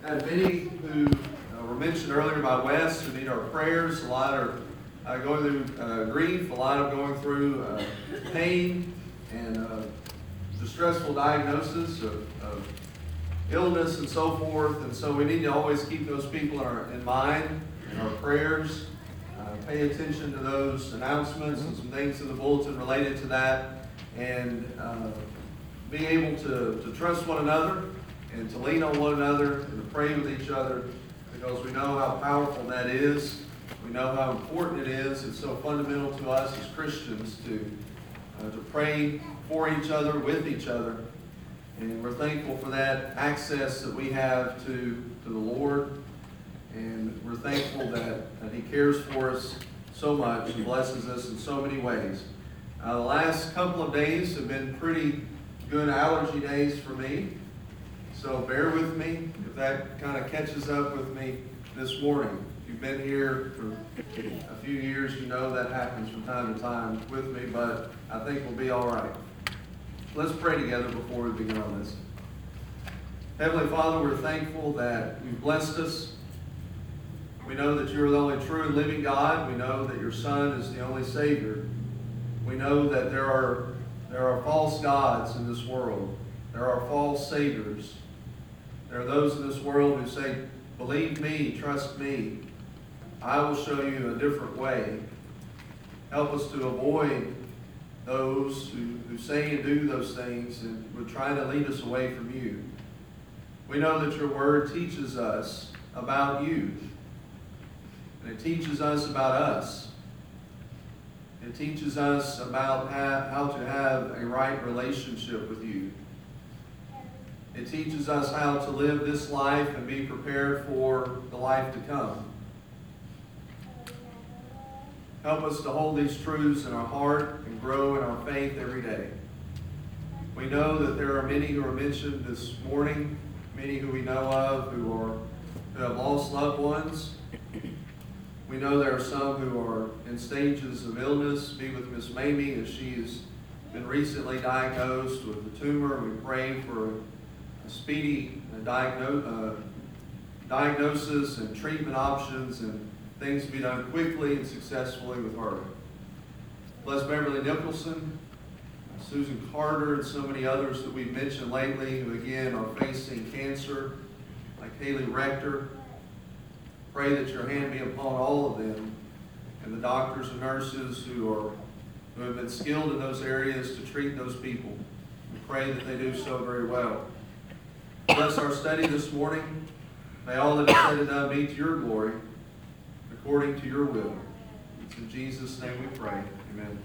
had many who were mentioned earlier by Wes who need our prayers. A lot are going through grief, a lot are going through pain and distressful diagnosis of illness and so forth. And so we need to always keep those people in mind in our prayers. Pay attention to those announcements and some things in the bulletin related to that, and be able to trust one another and to lean on one another and to pray with each other, because we know how powerful that is. We know how important it is. It's so fundamental to us as Christians to pray for each other, with each other. And we're thankful for that access that we have to the Lord. And we're thankful that He cares for us so much and blesses us in so many ways. The last couple of days have been pretty good allergy days for me. So bear with me if that kind of catches up with me this morning. If you've been here for a few years, you know that happens from time to time with me, but I think we'll be all right. Let's pray together before we begin on this. Heavenly Father, we're thankful that you've blessed us. We know that you're the only true and living God. We know that your Son is the only Savior. We know that there are false gods in this world. There are false saviors. There are those in this world who say, believe me, trust me. I will show you a different way. Help us to avoid those who say and do those things and would try to lead us away from you. We know that your word teaches us about you. And it teaches us about us. It teaches us about how to have a right relationship with you. It teaches us how to live this life and be prepared for the life to come. Help us to hold these truths in our heart and grow in our faith every day. We know that there are many who are mentioned this morning, many who we know of who have lost loved ones. We know there are some who are in stages of illness. Be with Miss Mamie as she has been recently diagnosed with a tumor. We pray for a speedy diagnosis and treatment options and things to be done quickly and successfully with her. Bless Beverly Nicholson, Susan Carter, and so many others that we've mentioned lately who again are facing cancer, like Haley Rector. Pray that your hand be upon all of them and the doctors and nurses who have been skilled in those areas to treat those people. We pray that they do so very well. Bless our study this morning. May all that is said and done be to your glory, according to your will. It's in Jesus' name we pray. Amen.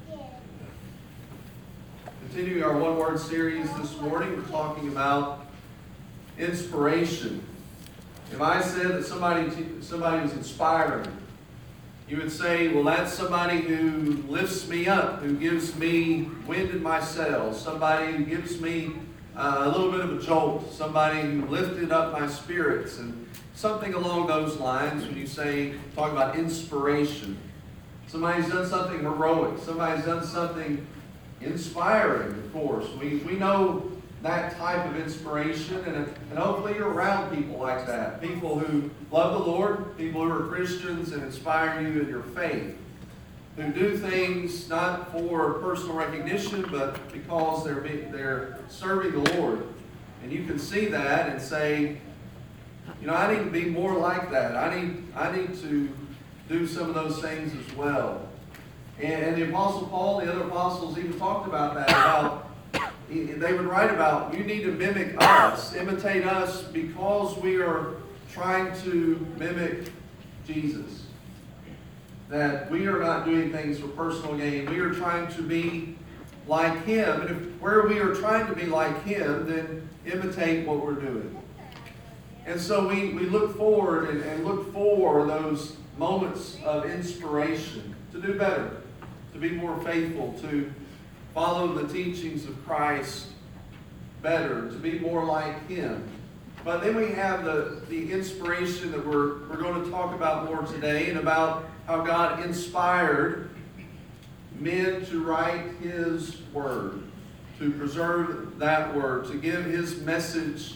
Continuing our one-word series this morning, we're talking about inspiration. If I said that somebody was inspiring, you would say, well, that's somebody who lifts me up, who gives me wind in my sails, somebody who gives me a little bit of a jolt, somebody who lifted up my spirits, and something along those lines when you talk about inspiration. Somebody's done something heroic, somebody's done something inspiring, of course. We know that type of inspiration, and hopefully you're around people like that. People who love the Lord, people who are Christians and inspire you in your faith, who do things not for personal recognition, but because they're serving the Lord. And you can see that and say, I need to be more like that. I need to do some of those things as well. And the Apostle Paul, the other apostles even talked about that, they would write about, you need to mimic us, imitate us, because we are trying to mimic Jesus. That we are not doing things for personal gain. We are trying to be like Him. And where we are trying to be like Him, then imitate what we're doing. And so we look forward and look for those moments of inspiration to do better, to be more faithful, to follow the teachings of Christ better, to be more like Him. But then we have the inspiration that we're going to talk about more today, and about how God inspired men to write His Word, to preserve that Word, to give His message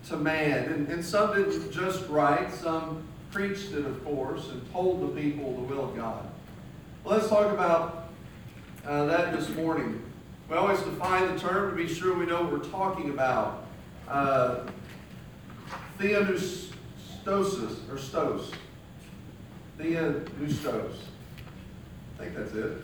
to man. And some didn't just write, some preached it, of course, and told the people the will of God. Well, let's talk about that this morning. We always define the term to be sure we know what we're talking about. Theopneustos, or stos. Theopneustos. I think that's it.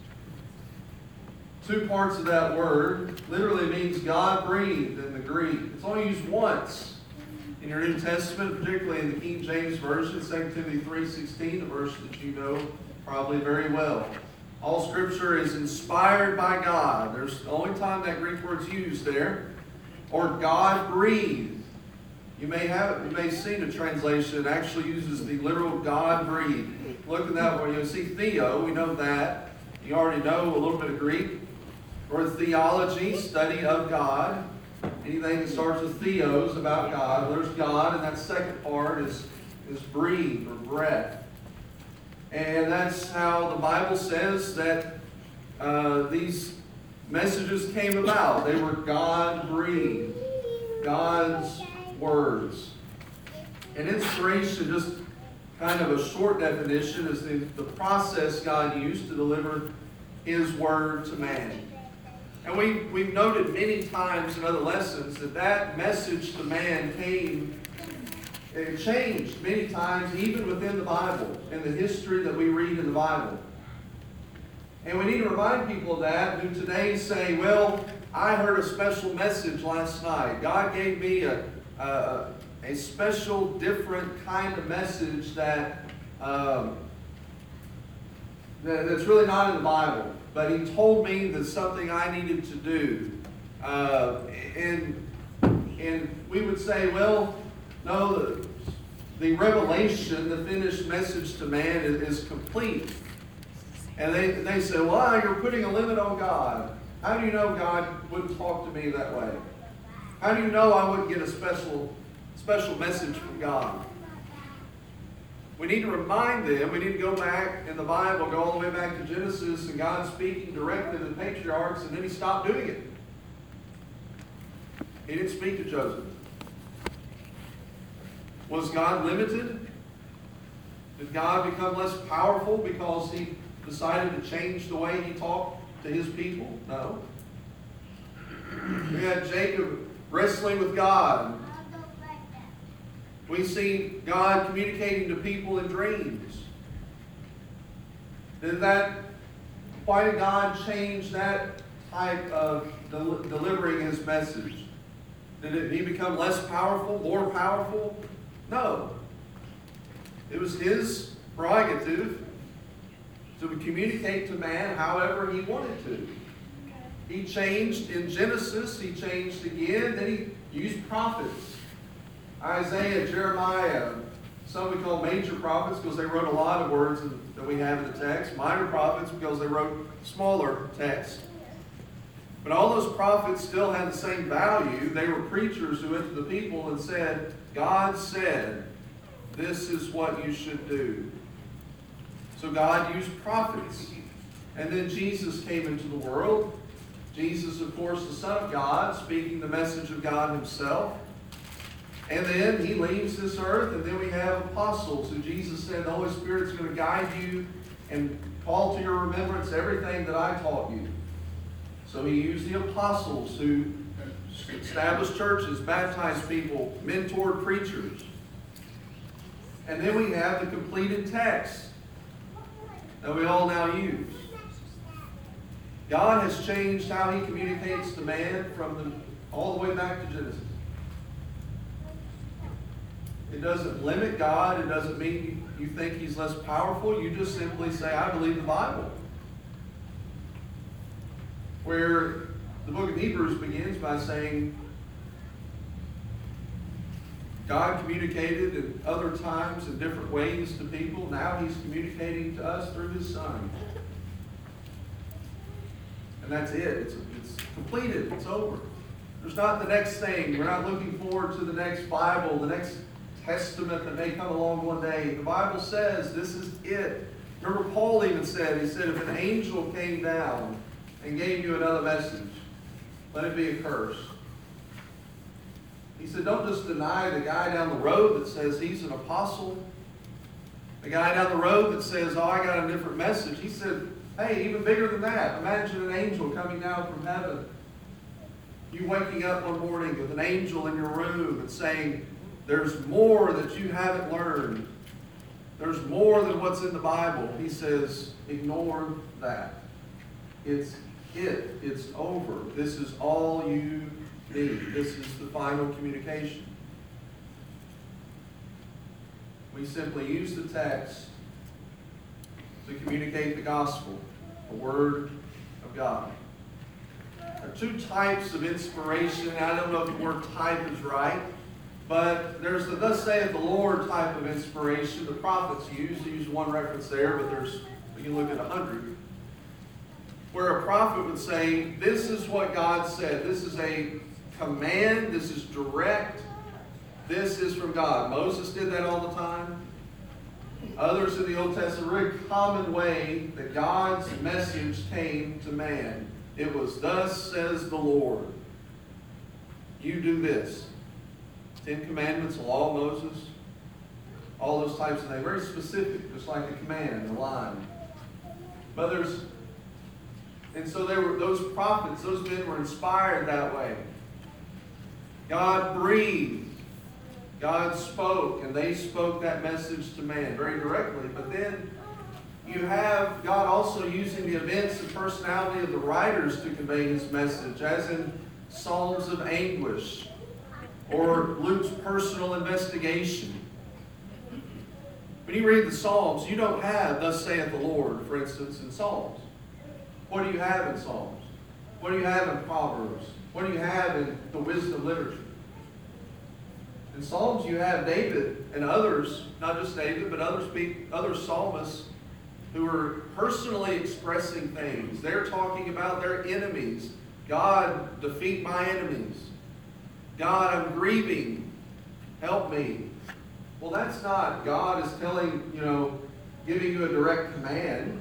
Two parts of that word literally means God breathed in the Greek. It's only used once in your New Testament, particularly in the King James Version, 2 Timothy 3:16, a verse that you know probably very well. All Scripture is inspired by God. There's the only time that Greek word's used there. Or God breathed. You may see the translation it actually uses the literal God breathed. Look at that where you see theo, we know that. You already know a little bit of Greek. Or theology, study of God. Anything that starts with theos, about God. There's God, and that second part is breathe or breath. And that's how the Bible says that these messages came about. They were God-breathed. God's words. And inspiration, just kind of a short definition, is the process God used to deliver His word to man. And we've noted many times in other lessons that message to man came, it changed many times, even within the Bible, in the history that we read in the Bible. And we need to remind people of that who today say, well, I heard a special message last night. God gave me a special, different kind of message that's really not in the Bible. But He told me that something I needed to do. And we would say, well, no, the revelation, the finished message to man is complete. And they say, well, you're putting a limit on God. How do you know God wouldn't talk to me that way? How do you know I wouldn't get a special message from God? We need to remind them, we need to go back in the Bible, go all the way back to Genesis, and God speaking directly to the patriarchs, and then He stopped doing it. He didn't speak to Joseph. Was God limited? Did God become less powerful because He decided to change the way He talked to His people? No. We had Jacob wrestling with God. We see God communicating to people in dreams. Why did God change that type of delivering His message? Did He become less powerful, more powerful? No. It was His prerogative to communicate to man however He wanted to. He changed in Genesis, He changed again, then He used prophets. Isaiah, Jeremiah, some we call major prophets because they wrote a lot of words that we have in the text. Minor prophets because they wrote smaller texts. But all those prophets still had the same value. They were preachers who went to the people and said, God said, this is what you should do. So God used prophets. And then Jesus came into the world. Jesus, of course, the Son of God, speaking the message of God Himself. And then He leaves this earth, and then we have apostles who Jesus said the Holy Spirit's going to guide you and call to your remembrance everything that I taught you. So He used the apostles who established churches, baptized people, mentored preachers. And then we have the completed text that we all now use. God has changed how He communicates to man all the way back to Genesis. It doesn't limit God. It doesn't mean you think He's less powerful. You just simply say, I believe the Bible. Where the book of Hebrews begins by saying, God communicated in other times in different ways to people. Now He's communicating to us through His Son. And that's it. It's completed. It's over. There's not the next thing. We're not looking forward to the next Bible, the next Testament that may come along one day. The Bible says this is it. Remember Paul even said, he said, if an angel came down and gave you another message, let it be a curse. He said, don't just deny the guy down the road that says he's an apostle. The guy down the road that says, oh, I got a different message. He said, hey, even bigger than that. Imagine an angel coming down from heaven. You waking up one morning with an angel in your room and saying, there's more that you haven't learned. There's more than what's in the Bible. He says, ignore that. It's over. This is all you need. This is the final communication. We simply use the text to communicate the gospel, the Word of God. There are two types of inspiration. I don't know if the word type is right, but there's the thus saith the Lord type of inspiration. The prophets use one reference there, but we can look at 100. Where a prophet would say, this is what God said. This is a command. This is direct. This is from God. Moses did that all the time. Others in the Old Testament, a very common way that God's message came to man. It was, thus says the Lord. You do this. 10 Commandments, the law of Moses, all those types of things. Very specific, just like a command, a line. But and so there were those prophets, those men were inspired that way. God breathed. God spoke, and they spoke that message to man very directly. But then you have God also using the events and personality of the writers to convey his message, as in Psalms of anguish or Luke's personal investigation. When you read the Psalms, you don't have, thus saith the Lord, for instance, in Psalms. What do you have in Psalms? What do you have in Proverbs? What do you have in the wisdom literature? In Psalms, you have David and others, not just David, but other psalmists who are personally expressing things. They're talking about their enemies. God, defeat my enemies. God, I'm grieving. Help me. Well, that's not God is telling, giving you a direct command.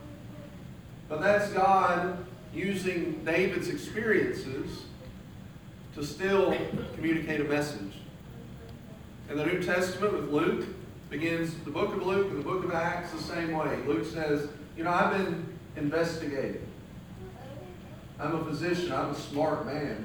But that's God using David's experiences to still communicate a message. In the New Testament with Luke, begins the book of Luke and the book of Acts the same way. Luke says, I've been investigating. I'm a physician. I'm a smart man.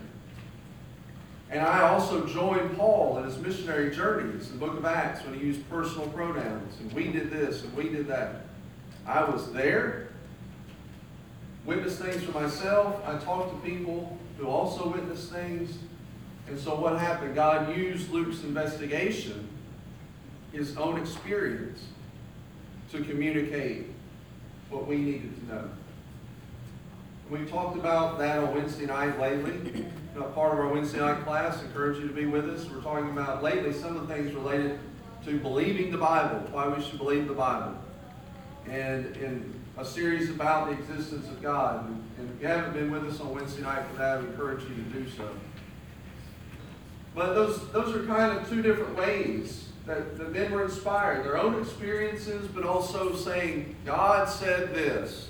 And I also joined Paul in his missionary journeys in the book of Acts when he used personal pronouns. And we did this and we did that. I was there, witnessed things for myself. I talked to people who also witnessed things. And so what happened? God used Luke's investigation, his own experience, to communicate what we needed to know. We've talked about that on Wednesday night lately. Part of our Wednesday night class. I encourage you to be with us. We're talking about lately some of the things related to believing the Bible, why we should believe the Bible. And in a series about the existence of God. And if you haven't been with us on Wednesday night for that, I encourage you to do so. But those are kind of two different ways that men were inspired. Their own experiences, but also saying, God said this.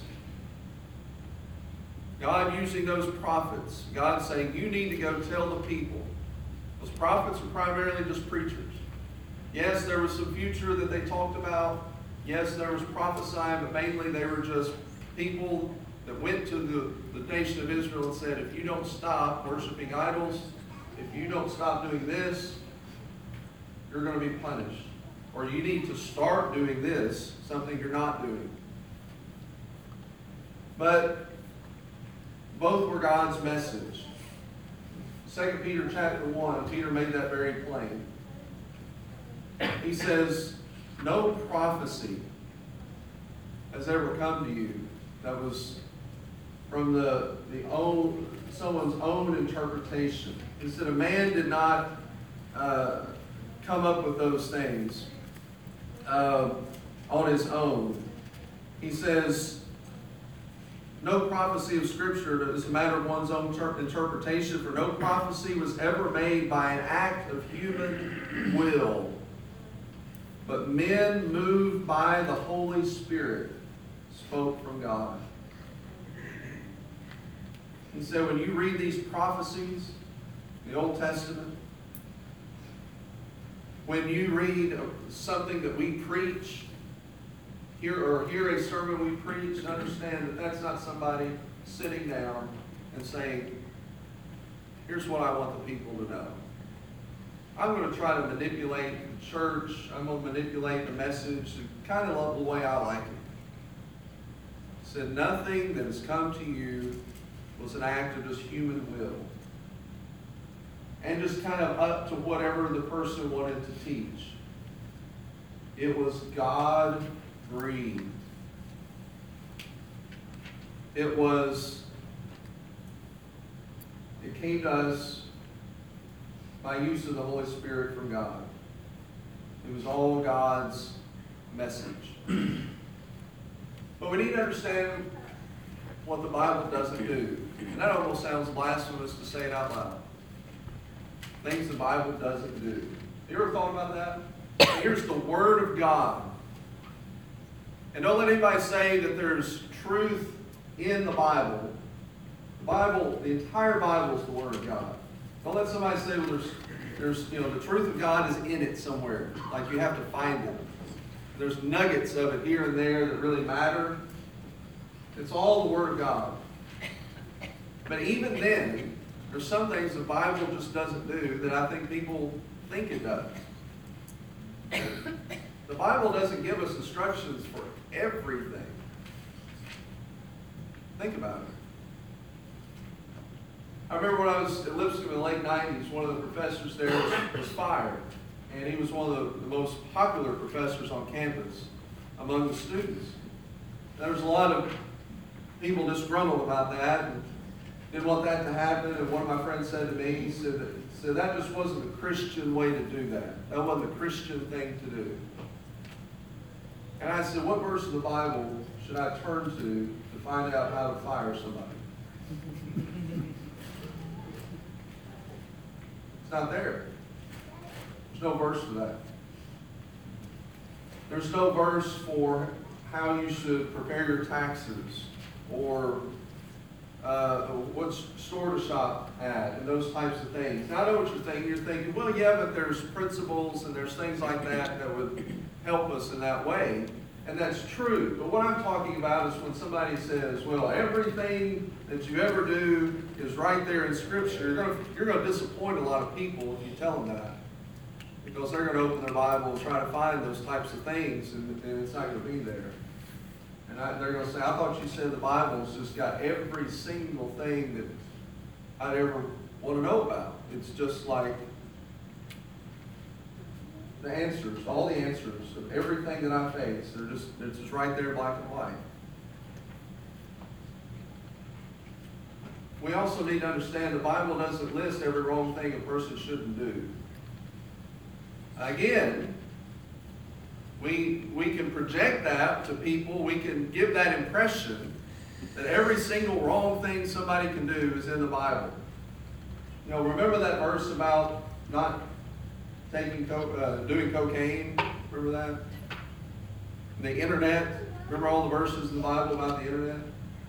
God using those prophets. God saying, you need to go tell the people. Those prophets were primarily just preachers. Yes, there was some future that they talked about. Yes, there was prophesying, but mainly they were just people that went to the nation of Israel and said, if you don't stop worshiping idols, if you don't stop doing this, you're going to be punished. Or you need to start doing this, something you're not doing. But both were God's message. 2 Peter chapter 1, Peter made that very plain. He says, no prophecy has ever come to you that was from someone's own interpretation. He said a man did not come up with those things on his own. He says, no prophecy of Scripture is a matter of one's own interpretation, for no prophecy was ever made by an act of human will, but men moved by the Holy Spirit spoke from God. He said when you read these prophecies, the Old Testament, when you read something that we preach, hear a sermon we preach, understand that that's not somebody sitting down and saying, here's what I want the people to know. I'm going to try to manipulate the church. I'm going to manipulate the message kind of the way I like it. It said, nothing that has come to you was an act of just human will. And just kind of up to whatever the person wanted to teach. It was God-breathed. It came to us by use of the Holy Spirit from God. It was all God's message. But we need to understand what the Bible doesn't do. And that almost sounds blasphemous to say it out loud. Things the Bible doesn't do. You ever thought about that? Here's the Word of God. And don't let anybody say that there's truth in the Bible. The entire Bible is the Word of God. Don't let somebody say, well, there's the truth of God is in it somewhere. Like you have to find it. There's nuggets of it here and there that really matter. It's all the Word of God. But even then, there's some things the Bible just doesn't do that I think people think it does. The Bible doesn't give us instructions for everything. Think about it. I remember when I was at Lipscomb in the late 90s, one of the professors there was fired. And he was one of the most popular professors on campus among the students. There was a lot of people disgruntled about that and didn't want that to happen. And one of my friends said to me, he said that just wasn't a Christian way to do that. That wasn't a Christian thing to do. And I said, what verse of the Bible should I turn to find out how to fire somebody? It's not there. There's no verse for that. There's no verse for how you should prepare your taxes or what store to shop at and those types of things. Now, I know what you're thinking. You're thinking, well, yeah, but there's principles and there's things like that would help us in that way. And that's true. But what I'm talking about is when somebody says, well, everything that you ever do is right there in Scripture, you're going to disappoint a lot of people if you tell them that. Because they're going to open their Bible and try to find those types of things, and it's not going to be there. And they're going to say, I thought you said the Bible's just got every single thing that I'd ever want to know about. It's just like the answers, all the answers of everything that I face. It's just right there, black and white. We also need to understand the Bible doesn't list every wrong thing a person shouldn't do. Again, we can project that to people. We can give that impression that every single wrong thing somebody can do is in the Bible. Remember that verse about not doing cocaine? Remember that? The internet. Remember all the verses in the Bible about the internet?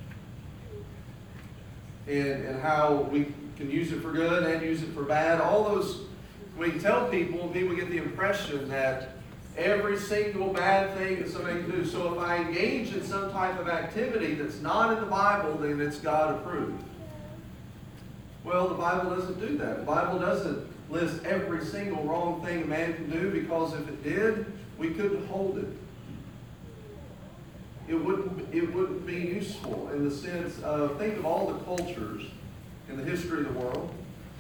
And how we can use it for good and use it for bad. All those, we tell people, and people get the impression that every single bad thing that somebody can do. So if I engage in some type of activity that's not in the Bible, then it's God approved. Well, the Bible doesn't do that. The Bible doesn't list every single wrong thing a man can do, because if it did, we couldn't hold it. It wouldn't be useful in the sense of, think of all the cultures in the history of the world.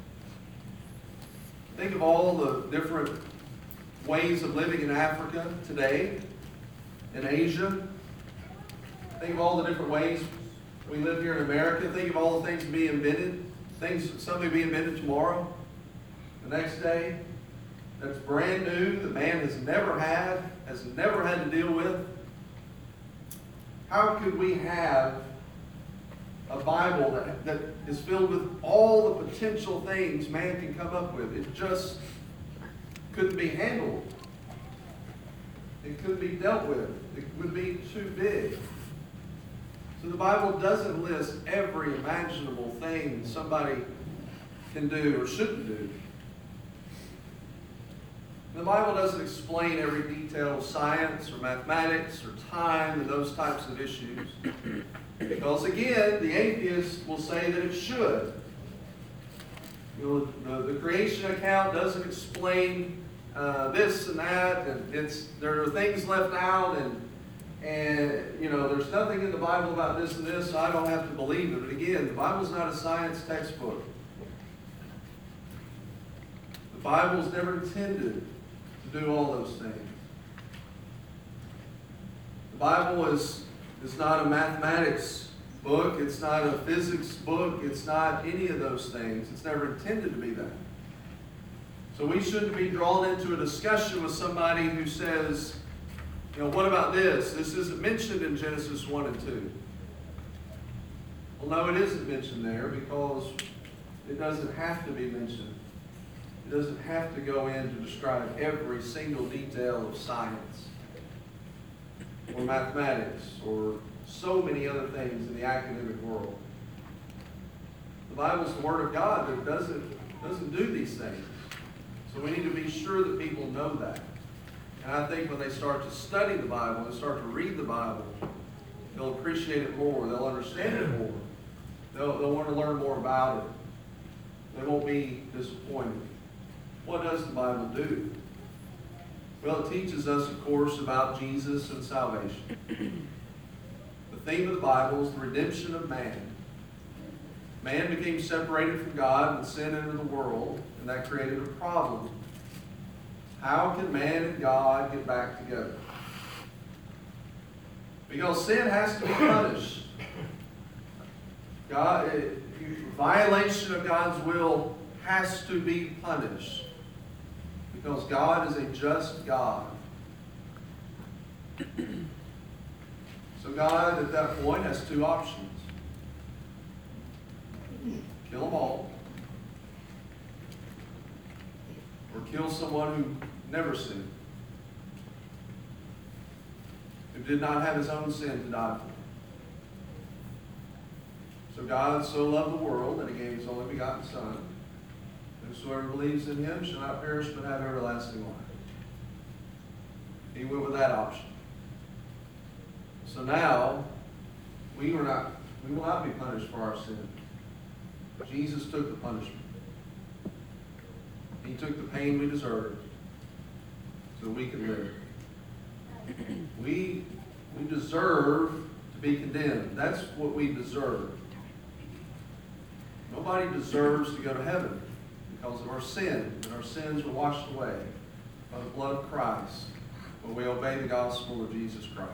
Think of all the different ways of living in Africa today, in Asia. Think of all the different ways we live here in America. Think of all the things being invented. Some may be invented tomorrow, the next day. That's brand new, that man has never had to deal with. How could we have a Bible that is filled with all the potential things man can come up with? It just couldn't be handled. It couldn't be dealt with. It would be too big. So the Bible doesn't list every imaginable thing somebody can do or shouldn't do. The Bible doesn't explain every detail of science or mathematics or time and those types of issues. Because again, the atheist will say that it should. The creation account doesn't explain this and that, and there are things left out, and there's nothing in the Bible about this and this, so I don't have to believe it. But again, the Bible's not a science textbook. The Bible's never intended to do all those things. The Bible is not a mathematics book. It's not a physics book. It's not any of those things. It's never intended to be that. So we shouldn't be drawn into a discussion with somebody who says, what about this? This isn't mentioned in Genesis 1 and 2. Well, no, it isn't mentioned there because it doesn't have to be mentioned. It doesn't have to go in to describe every single detail of science or mathematics or so many other things in the academic world. The Bible's the Word of God that doesn't do these things. So we need to be sure that people know that. And I think when they start to study the Bible and start to read the Bible, they'll appreciate it more. They'll understand it more. They'll want to learn more about it. They won't be disappointed. What does the Bible do? Well, it teaches us, of course, about Jesus and salvation. The theme of the Bible is the redemption of man. Man became separated from God and sin entered the world, and that created a problem. How can man and God get back together? Because sin has to be punished. Violation of God's will has to be punished. Because God is a just God. So God, at that point, has two options. Kill them all. Or kill someone who never sinned. Who did not have his own sin to die for. So God so loved the world that he gave his only begotten Son. Whosoever believes in him shall not perish but have everlasting life. He went with that option. So now, we will not be punished for our sin. Jesus took the punishment. He took the pain we deserved so we could live. We deserve to be condemned. That's what we deserve. Nobody deserves to go to heaven because of our sin, and our sins were washed away by the blood of Christ when we obey the gospel of Jesus Christ.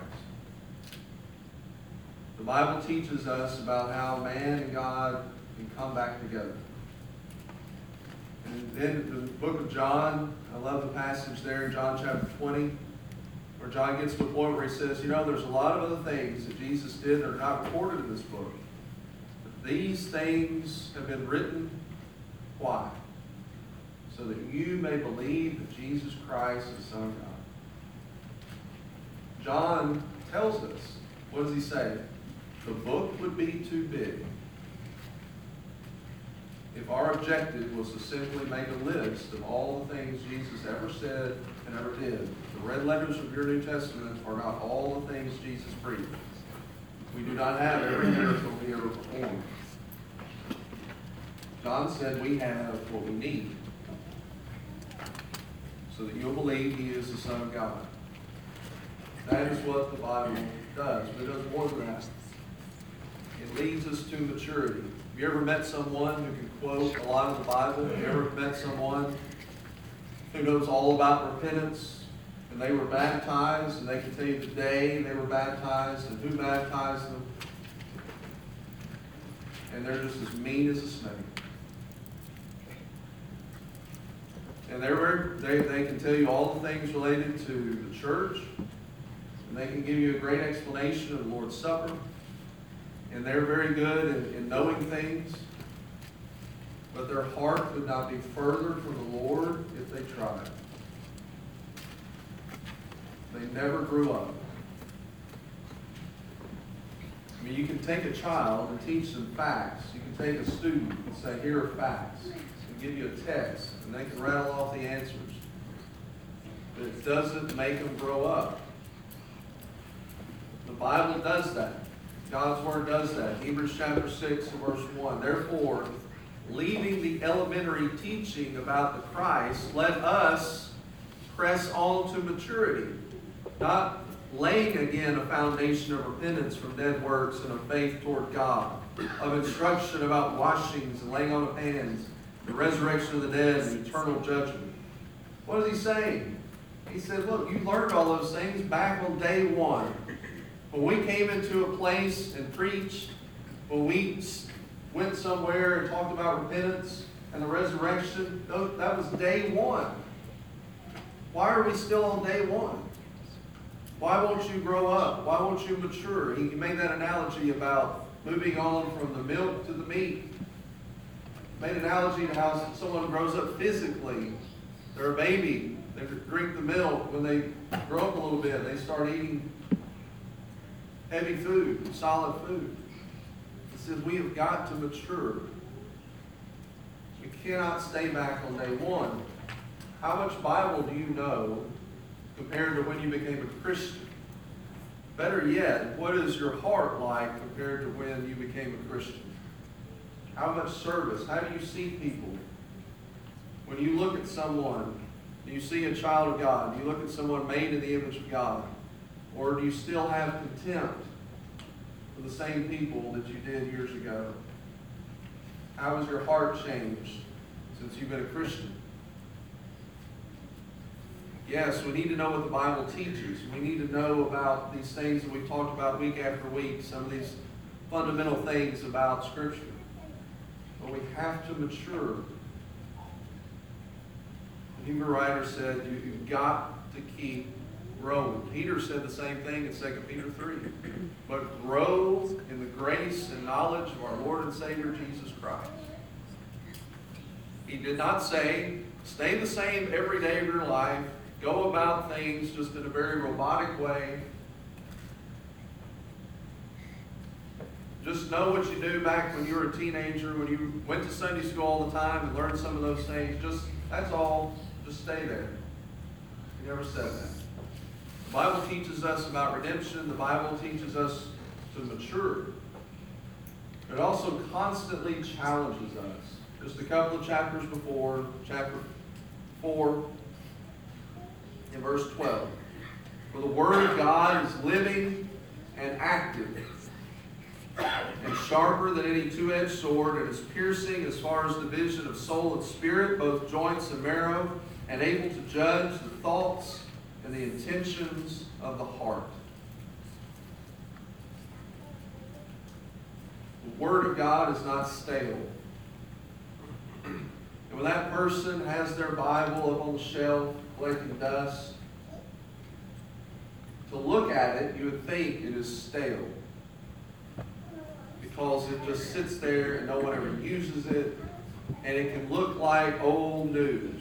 The Bible teaches us about how man and God can come back together. And then the book of John, I love the passage there in John chapter 20, where John gets to a point where he says, there's a lot of other things that Jesus did that are not recorded in this book. But these things have been written. Why? So that you may believe that Jesus Christ is the Son of God. John tells us, what does he say? The book would be too big if our objective was to simply make a list of all the things Jesus ever said and ever did. The red letters of your New Testament are not all the things Jesus preached. We do not have every miracle he ever performed. John said we have what we need so that you'll believe he is the Son of God. That is what the Bible does, but it does more than that. It leads us to maturity. Have you ever met someone who can quote a lot of the Bible? Have you ever met someone who knows all about repentance, and they were baptized, and they can tell you the day they were baptized and who baptized them, and they're just as mean as a snake. And they can tell you all the things related to the church, and they can give you a great explanation of the Lord's Supper, and they're very good in knowing things, but their heart would not be further from the Lord if they tried. They never grew up. I mean, you can take a child and teach them facts. You can take a student and say, here are facts. And give you a test, and they can rattle off the answers. but it doesn't make them grow up. The Bible does that. God's Word does that. Hebrews chapter 6 and verse 1. Therefore, leaving the elementary teaching about the Christ, let us press on to maturity, not laying again a foundation of repentance from dead works and of faith toward God, of instruction about washings and laying on of hands, the resurrection of the dead and eternal judgment. What is he saying? He said, look, you learned all those things back on day one. When we came into a place and preached, when we went somewhere and talked about repentance and the resurrection, that was day one. Why are we still on day one? Why won't you grow up? Why won't you mature? He made that analogy about moving on from the milk to the meat. He made an analogy to how someone grows up physically. They're a baby. They drink the milk. When they grow up a little bit, they start eating heavy food, solid food. It says we have got to mature. We cannot stay back on day one. How much Bible do you know compared to when you became a Christian? Better yet, what is your heart like compared to when you became a Christian? How much service? How do you see people? When you look at someone, do you see a child of God? Do you look at someone made in the image of God? Or do you still have contempt for the same people that you did years ago? How has your heart changed since you've been a Christian? Yes, we need to know what the Bible teaches. We need to know about these things that we've talked about week after week, some of these fundamental things about Scripture. But we have to mature. The Hebrew writer said, you've got to keep growing. Peter said the same thing in 2 Peter 3. But grow in the grace and knowledge of our Lord and Savior Jesus Christ. He did not say, stay the same every day of your life, go about things just in a very robotic way. Just know what you do back when you were a teenager, when you went to Sunday school all the time and learned some of those things. That's all. Just stay there. He never said that. The Bible teaches us about redemption. The Bible teaches us to mature. It also constantly challenges us. Just a couple of chapters before, chapter 4, in verse 12. For the Word of God is living and active, and sharper than any two-edged sword, and is piercing as far as division of soul and spirit, both joints and marrow, and able to judge the thoughts and the intentions of the heart. The Word of God is not stale. And when that person has their Bible up on the shelf collecting dust, to look at it, you would think it is stale. Because it just sits there and no one ever uses it, and it can look like old news.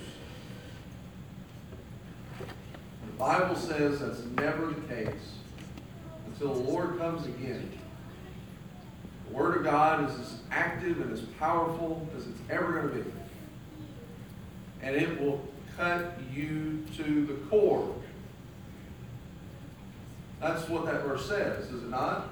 The Bible says that's never the case until the Lord comes again. The Word of God is as active and as powerful as it's ever going to be. And it will cut you to the core. That's what that verse says, is it not?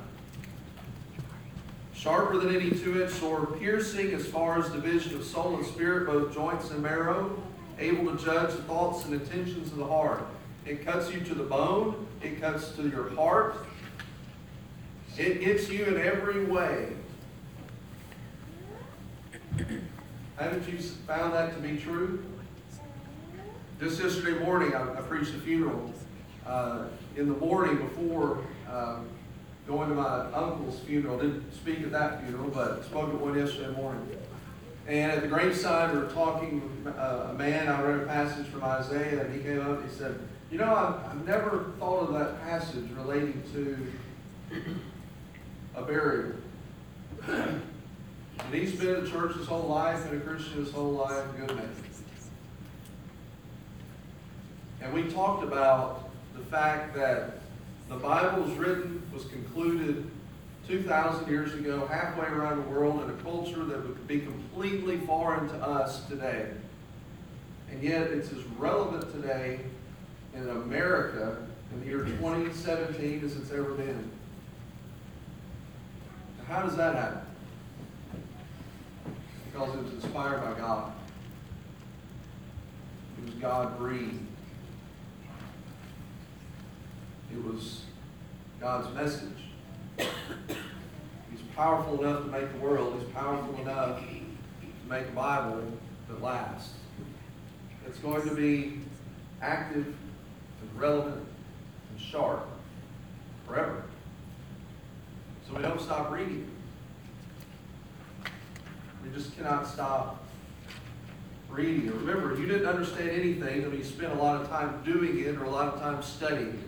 Sharper than any two-edged sword, piercing as far as division of soul and spirit, both joints and marrow, able to judge the thoughts and intentions of the heart. It cuts you to the bone. It cuts to your heart. It gets you in every way. Haven't you found that to be true? Just yesterday morning, I preached a funeral. In the morning before going to my uncle's funeral, didn't speak at that funeral, but spoke at one yesterday morning. And at the graveside, we were talking with a man. I read a passage from Isaiah, and he came up and he said, you know, I've never thought of that passage relating to a burial. And he's been in church his whole life, been a Christian his whole life, good man. And we talked about the fact that the Bible was concluded 2,000 years ago, halfway around the world, in a culture that would be completely foreign to us today. And yet it's as relevant today in America in the year 2017 as it's ever been. Now, how does that happen? Because it was inspired by God. It was God-breathed. It was God's message. He's powerful enough to make the world. He's powerful enough to make a Bible that lasts. It's going to be active and relevant and sharp forever. So we don't stop reading it. We just cannot stop reading it. Remember, you didn't understand anything until you spent a lot of time doing it or a lot of time studying it.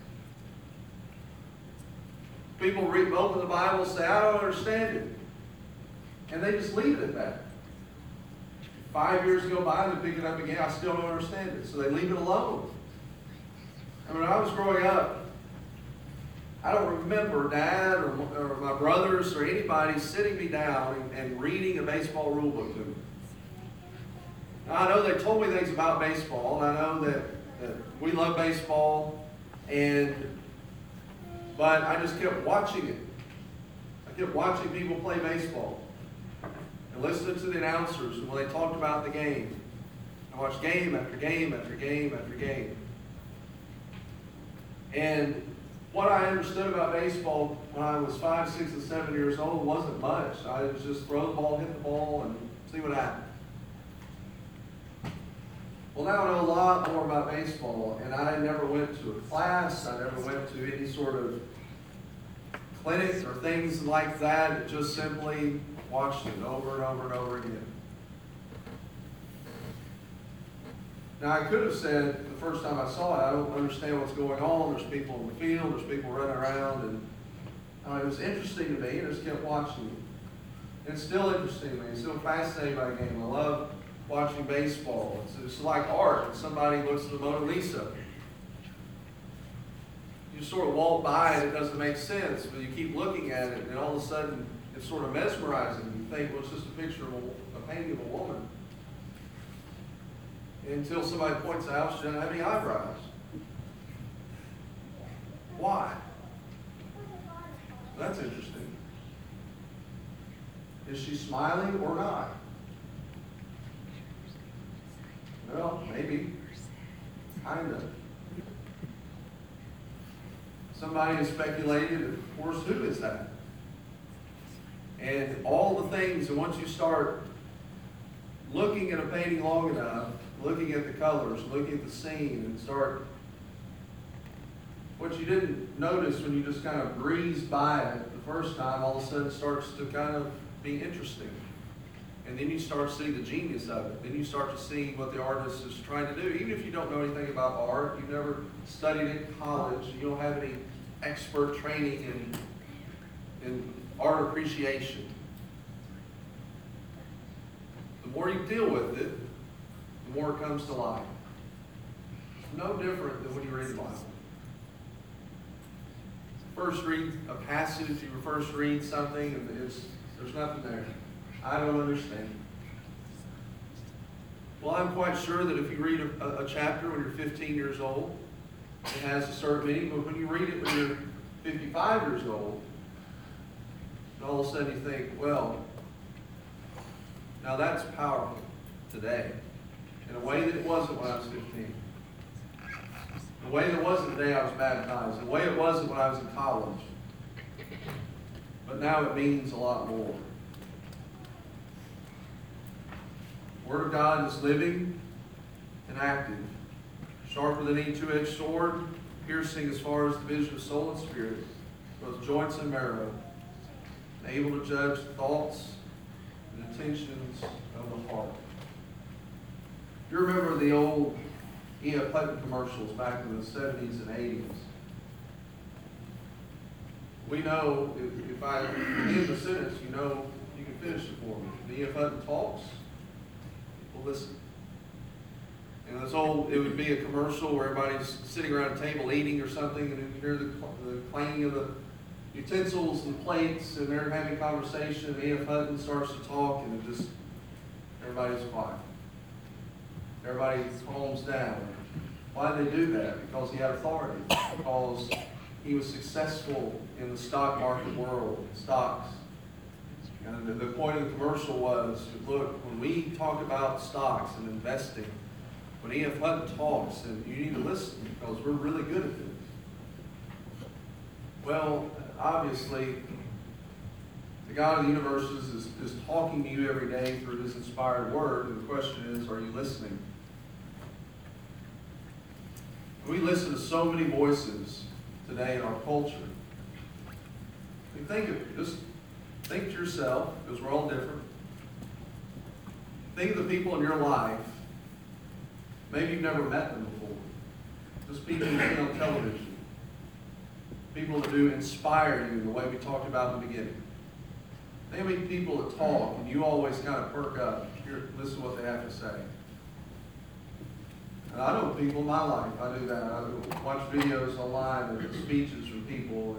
People open the Bible and say, I don't understand it. And they just leave it at that. 5 years go by and they pick it up again, I still don't understand it. So they leave it alone. I mean, when I was growing up, I don't remember Dad or my brothers or anybody sitting me down and reading a baseball rule book to me. Now, I know they told me things about baseball, and I know that we love baseball, but I just kept watching it. I kept watching people play baseball and listening to the announcers and when they talked about the game. I watched game after game after game after game. And what I understood about baseball when I was 5, 6, and 7 years old wasn't much. I was just throw the ball, hit the ball, and see what happened. Well, now I know a lot more about baseball, and I never went to a class. I never went to any sort of clinic or things like that. I just simply watched it over and over and over again. Now, I could have said the first time I saw it, I don't understand what's going on. There's people in the field, there's people running around, and it was interesting to me, and I just kept watching it. And it's still interesting to me. I'm still fascinated by the game. I love watching baseball. It's like art. When somebody looks at the Mona Lisa, you sort of walk by and it doesn't make sense, but you keep looking at it, and all of a sudden it's sort of mesmerizing. You think, well, it's just a picture of a painting of a woman. Until somebody points out she doesn't have any eyebrows. Why? That's interesting. Is she smiling or not? Well, maybe. Kind of. Somebody has speculated, of course, who is that? And all the things, and once you start looking at a painting long enough, looking at the colors, looking at the scene, and start, what you didn't notice when you just kind of breezed by it the first time, all of a sudden starts to kind of be interesting. And then you start to see the genius of it. Then you start to see what the artist is trying to do. Even if you don't know anything about art, you've never studied it in college, you don't have any expert training in art appreciation. The more you deal with it, the more it comes to life. It's no different than when you read the Bible. First read a passage, you first read something, and there's nothing there. I don't understand. Well, I'm quite sure that if you read a chapter when you're 15 years old, it has a certain meaning, but when you read it when you're 55 years old, and all of a sudden you think, well, now that's powerful today, in a way that it wasn't when I was 15. The way that it wasn't the day I was baptized. The way it wasn't when I was in college. But now it means a lot more. The Word of God is living and active, sharper than any two-edged sword, piercing as far as the vision of soul and spirit, both joints and marrow, and able to judge the thoughts and intentions of the heart. You remember the old E.F. Hutton commercials back in the 70s and 80s. We know, if I begin the sentence, you know you can finish it for me. When E.F. Hutton talks, people listen. And it would be a commercial where everybody's sitting around a table eating or something, and you hear the clanging of the utensils and plates, and they're having conversation, and E.F. Hutton starts to talk, and everybody's quiet. Everybody calms down. Why did they do that? Because he had authority. Because he was successful in the stock market world, stocks. And the point of the commercial was, look, when we talk about stocks and investing, when E.F. Hutton talks, and you need to listen because we're really good at this. Well, obviously, the God of the universe is talking to you every day through his inspired word, and the question is, are you listening? We listen to so many voices today in our culture. Just think to yourself, because we're all different. Think of the people in your life. Maybe you've never met them before. Just people you see on television. People that do inspire you the way we talked about in the beginning. Think of many people that talk and you always kind of perk up. Listen to what they have to say. And I know people in my life, I do that. I watch videos online of speeches from people,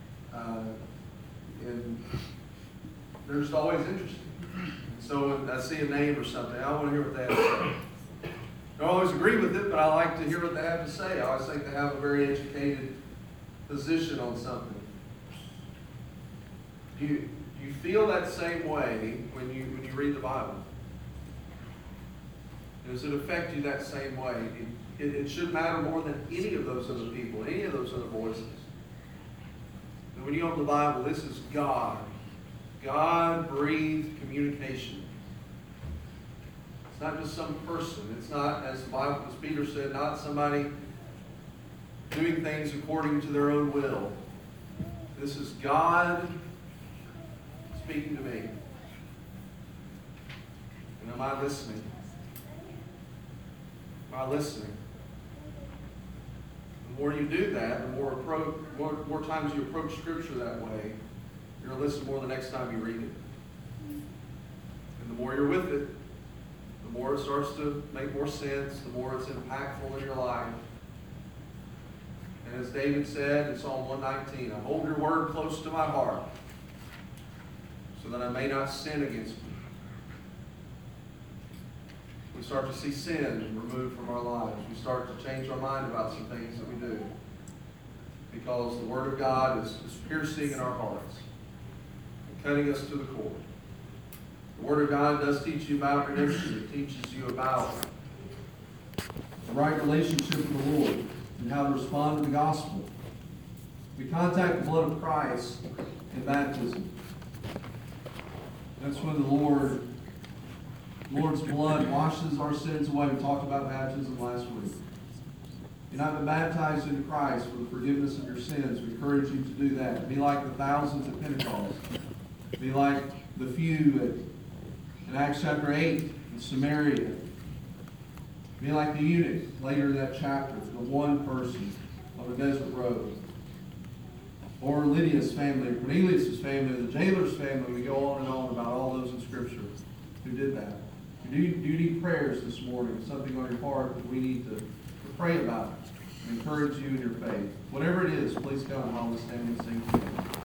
and they're just always interesting. And so when I see a name or something, I want to hear what they have to say. I don't always agree with it, but I like to hear what they have to say. I always think they have a very educated position on something. Do you feel that same way when you read the Bible? Does it affect you that same way? It should matter more than any of those other people, any of those other voices. And when you open the Bible, this is God. God-breathed communication. It's not just some person. It's not, as Peter said, not somebody doing things according to their own will. This is God speaking to me. And am I listening? Am I listening? The more you do that, the more times you approach Scripture that way, you're going to listen more the next time you read it. And the more you're with it, the more it starts to make more sense, the more it's impactful in your life. And as David said in Psalm 119, I hold your word close to my heart so that I may not sin against you. We start to see sin removed from our lives. We start to change our mind about some things that we do. Because the Word of God is piercing in our hearts and cutting us to the core. The Word of God does teach you about redemption. It teaches you about the right relationship with the Lord and how to respond to the gospel. We contact the blood of Christ in baptism. That's when the Lord's blood washes our sins away. We talked about baptism last week. You've not been baptized into Christ for the forgiveness of your sins. We encourage you to do that. Be like the thousands at Pentecost. Be like the few in Acts chapter 8 in Samaria. Be like the eunuch later in that chapter, the one person on the desert road. Or Lydia's family, or Cornelius' family, or the jailer's family. We go on and on about all those in Scripture who did that. Do you need prayers this morning? Something on your heart that we need to pray about and encourage you in your faith. Whatever it is, please come and I'll stand and sing together.